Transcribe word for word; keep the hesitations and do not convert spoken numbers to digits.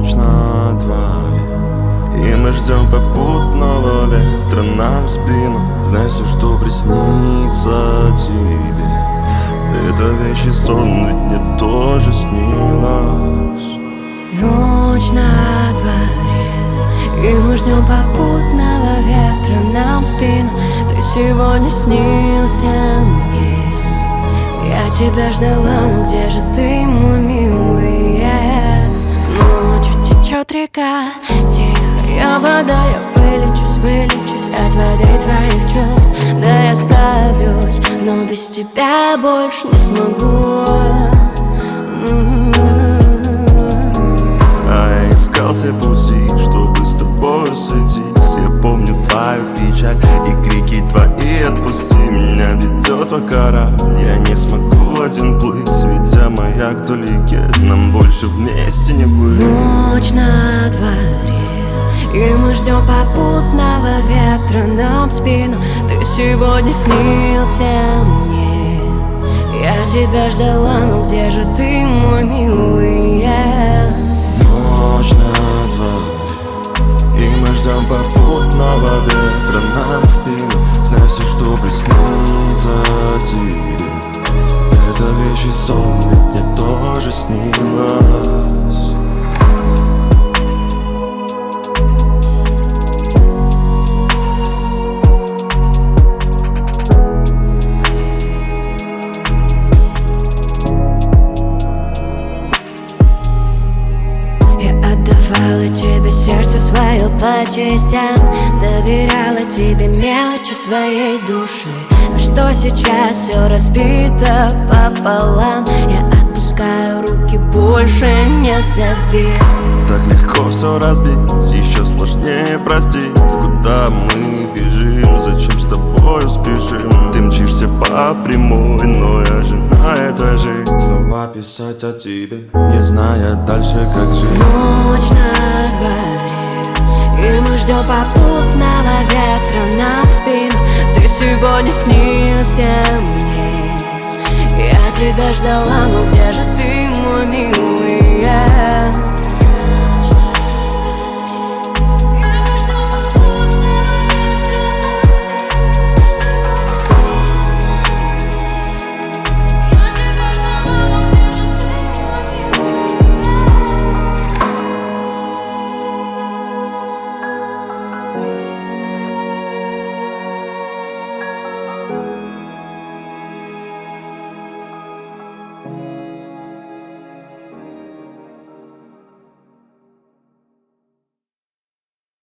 Ночь на дворе, и мы ждем попутного ветра нам в спину. Знай, все, что приснится тебе, это вещий сон, ведь мне тоже снилось. Ночь на дворе, и мы ждем попутного ветра нам в спину. Ты сегодня снился мне, я тебя ждала, но где же ты, мой милый? Yeah. Ночью течет река, тихая вода, я вылечусь, вылечусь от воды твоих чувств. Да, я справлюсь, но без тебя больше не смогу. А я искал все пути, чтобы с тобой сойтись. Я помню твою печаль и крики твои. Отпусти меня, ведет твой корабль. Я не смогу один плыть, ведь я маяк вдалеке. Нам больше вместе не быть. Ночь на дворе, и мы ждем попутного ветра нам в спину. Ты сегодня снился мне, я тебя ждала, но где же ты, мой милый? Yeah. Ночь на дворе, и мы ждем попутного ветра нам в спину. Знай, все, что приснится тебе, это вещий сон, ведь мне тоже снилось. Отдавала тебе сердце свое по частям, доверяла тебе мелочи своей души. А что сейчас все разбито пополам, я отпускаю руки, больше не зови. Так легко все разбить, еще сложнее простить. Куда мы бежим, зачем с тобою спешим? Ты мчишься по прямой, но я жена этой жизни. Снова писать о тебе, не зная дальше, как жить. Ночь на дворе, и мы ждем попутного ветра нам в спину. Ты сегодня снился мне, я тебя ждала, но где же ты, мой милый?